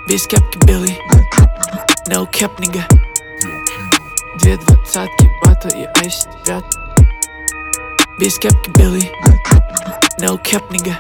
Без кепки белый, no cap, nigga. 2 двадцатки, бата и айс ряд. Без кепки белый, no cap, nigga.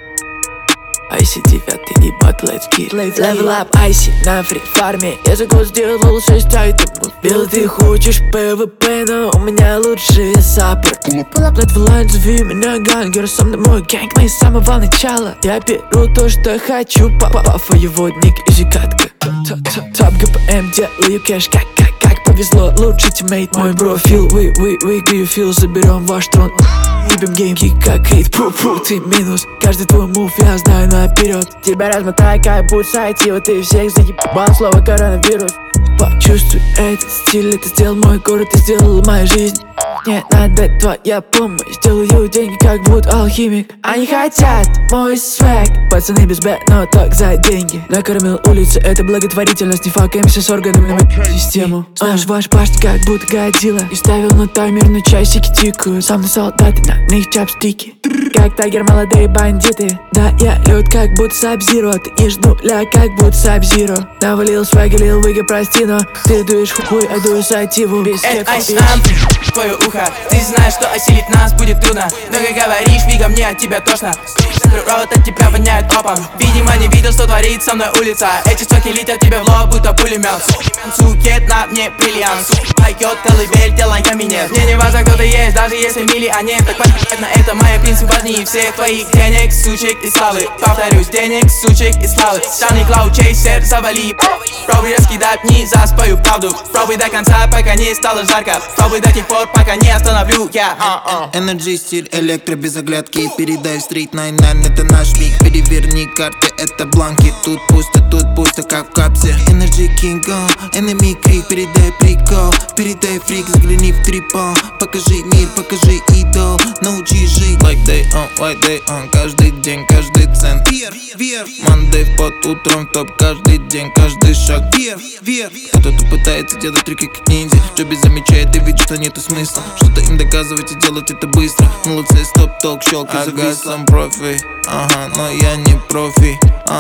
Айси 9 и бат, let's get level up, айси на фри фарме. Я за год сделал 6 айтемов. Белый, ты хочешь ПВП, но у меня лучшие саппорт. Блэд в лайн, зови меня гангер. Со мной мой гэнг, мы с самого начала. Я беру то, что хочу, пафа-еводник и зикатка. Топ ГПМ, делаю кэш, как повезло, лучший тиммейт. Мой бро, фил, we you feel. Заберем ваш трон. Ебем геймки, как хейт, пу-пу, ты минус. Каждый твой мув я знаю наперед. Тебя размотай, как будь сайтива. Ты всех заебал, слово коронавирус. Почувствуй этот стиль, это сделал мой город, ты сделал мою жизнь. Мне надо твоя помощь, делаю деньги, как будто алхимик. Они хотят мой свэг, пацаны без бэт, но только за деньги. Накормил улицы, это благотворительность, не факаемся с органами на систему. Знаешь, ваш пашт как будто годила. И ставил на таймер, но часики тикают. Со мной солдаты, на них чапстики. Как тайгер, молодые бандиты. Да, я лед, как будто Саб-Зиро. Ты не жду ля, как будто Саб-Зиро. Навалил свэги, лил выги, прости, но ты дуешь хуй, а дую сативу. Без кепки, твое ухо. Ты знаешь, что осилить нас будет трудно. Много говоришь, фига мне от тебя тошно. Рот от тебя воняет топом. Видимо, не видел, что творит со мной улица. Эти соки летят тебе в лоб, будто пулемет. Сукет на мне бриллиант. Поет колыбель, делая минет. Мне не важно, кто ты есть, даже если миллионер. Так понятно, это мои принципы важнее всех твоих денег, сучек и славы. Повторюсь, денег, сучек и славы. Штаны, клауд, чейсер, завали. Пробуй раскидать вниз за свою правду. Пробуй до конца, пока не стало жарко. Пробуй до тех пор, пока не остановлю я. Energy, стиль, электро, без оглядки. Передай стрит 99, это наш миг. Переверни карты, это бланки. Тут пусто, как в капсе. Energy King, enemy крик. Передай прикол, передай фрик. Загляни в трипл, покажи мир, покажи идол. Научи жить like they on. Каждый день, каждый цент. Вверх, Monday под утром в топ. Каждый день, каждый шаг вверх. Кто-то пытается делать трюки как ниндзя. Джоби замечает и видит, что нету смысла что-то им доказывать и делать это быстро. На лице стоп-ток, щелкай, завис. Сам профи, ага, но я не профи.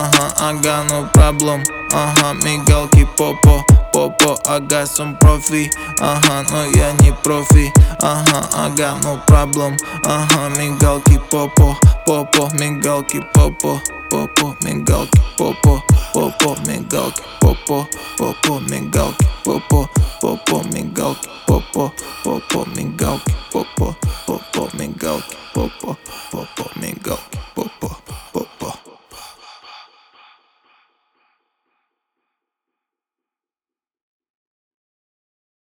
Ага, no problem. Ага, мигалки, попо, ага, some профи. Ага, но я не профи. Ага, no problem. Ага, мигалки, попо, мигалки, попо, мигалки, попо, мигалки, попо, мигалки, попо, мигалки, попо, мигалки, попо, мигалки, попо, мигалки, попо.